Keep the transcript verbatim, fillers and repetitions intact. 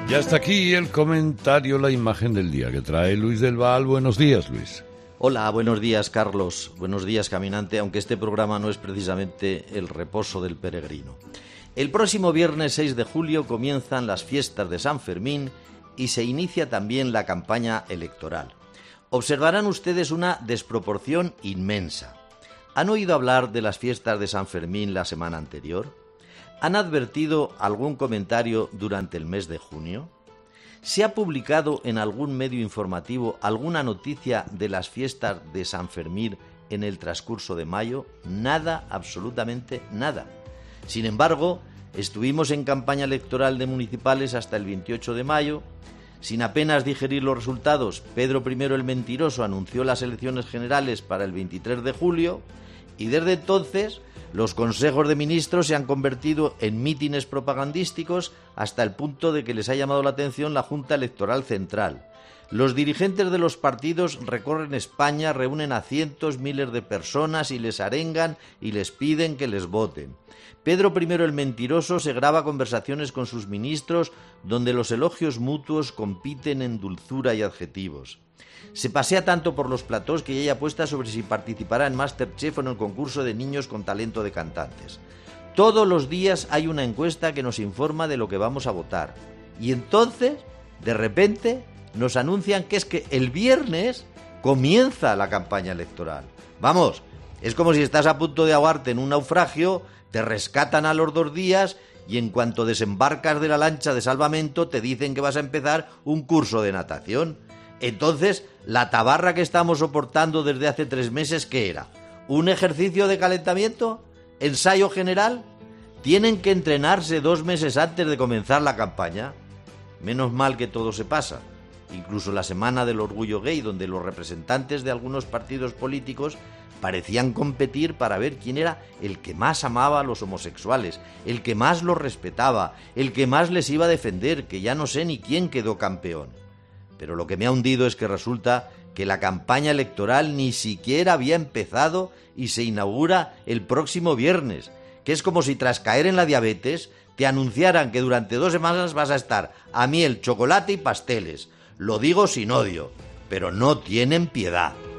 Y hasta aquí el comentario, la imagen del día que trae Luis del Val. Buenos días, Luis. Hola, buenos días, Carlos. Buenos días, caminante, aunque este programa no es precisamente el reposo del peregrino. El próximo viernes seis de julio comienzan las fiestas de San Fermín y se inicia también la campaña electoral. Observarán ustedes una desproporción inmensa. ¿Han oído hablar de las fiestas de San Fermín la semana anterior? ¿Han advertido algún comentario durante el mes de junio? ¿Se ha publicado en algún medio informativo alguna noticia de las fiestas de San Fermín en el transcurso de mayo? Nada, absolutamente nada. Sin embargo, estuvimos en campaña electoral de municipales hasta el veintiocho de mayo. Sin apenas digerir los resultados, Pedro primero el Mentiroso anunció las elecciones generales para el veintitrés de julio y desde entonces los consejos de ministros se han convertido en mítines propagandísticos hasta el punto de que les ha llamado la atención la Junta Electoral Central. Los dirigentes de los partidos recorren España, reúnen a cientos, miles de personas y les arengan y les piden que les voten. Pedro primero el Mentiroso se graba conversaciones con sus ministros donde los elogios mutuos compiten en dulzura y adjetivos. Se pasea tanto por los platós que ya hay apuestas sobre si participará en MasterChef o en el concurso de niños con talento de cantantes. Todos los días hay una encuesta que nos informa de lo que vamos a votar. Y entonces, de repente, nos anuncian que es que el viernes comienza la campaña electoral. Vamos, es como si estás a punto de ahogarte en un naufragio, te rescatan a los dos días y en cuanto desembarcas de la lancha de salvamento te dicen que vas a empezar un curso de natación. Entonces, la tabarra que estamos soportando desde hace tres meses, ¿qué era? ¿Un ejercicio de calentamiento? ¿Ensayo general? ¿Tienen que entrenarse dos meses antes de comenzar la campaña? Menos mal que todo se pasa. Incluso la semana del orgullo gay, donde los representantes de algunos partidos políticos parecían competir para ver quién era el que más amaba a los homosexuales, el que más los respetaba, el que más les iba a defender, que ya no sé ni quién quedó campeón. Pero lo que me ha hundido es que resulta que la campaña electoral ni siquiera había empezado y se inaugura el próximo viernes, que es como si tras caer en la diabetes te anunciaran que durante dos semanas vas a estar a miel, chocolate y pasteles. Lo digo sin odio, pero no tienen piedad.